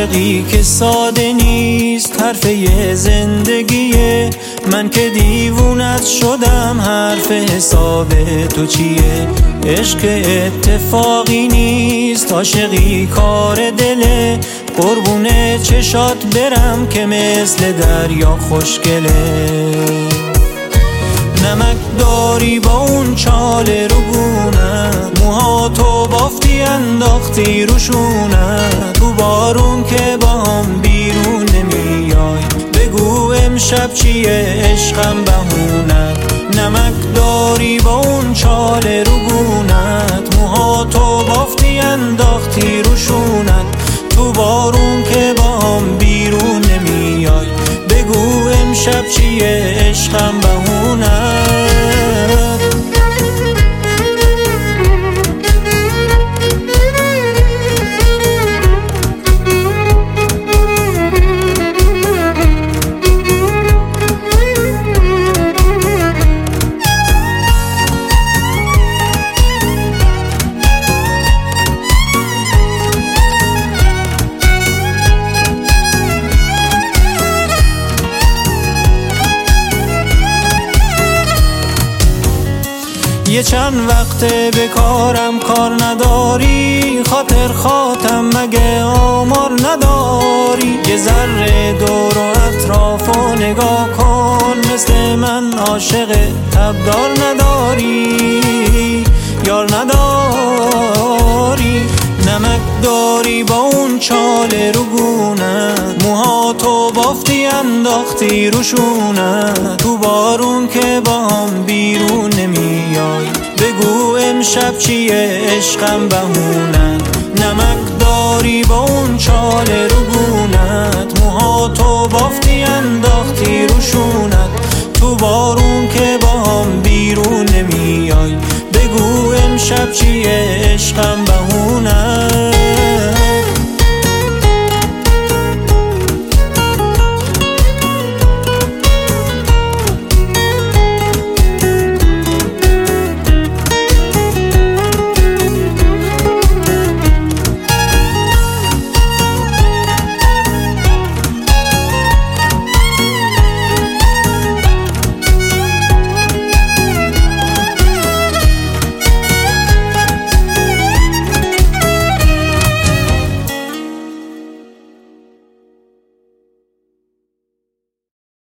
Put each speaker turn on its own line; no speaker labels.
عاشقی که ساده نیست، حرفه زندگیه. من که دیوونت شدم، حرف حساب تو چیه؟ عشق اتفاقی نیست، عاشقی کار دله. قربون چشات برم که مثل دریا خوشگله. نمک داری با اون چاله رو گونت، موهاتو بافتی انداختی روشونت. تو بارون که با هم بیرون نمیای، بگو امشب چیه عشقم بهونت. نمک داری با اون چاله رو گونت، موهاتو بافتی انداختی روشونت. تو بارون که با هم بیرون نمیای، بگو امشب چیه عشقم بهونت. یه چند وقته به کارم کار نداری، خاطر خاتم مگه آمار نداری؟ یه ذره دور و اطرافو نگاه کن، مثل من عاشق تبدار نداری، یار نداری. نمک داری با اون چاله رو گونت، موهاتو بافتی انداختی روشونت. تو بارون که با هم بیرون نمیای، بگو امشب چیه عشقم بهونت. نمک داری با اون چاله رو گونت،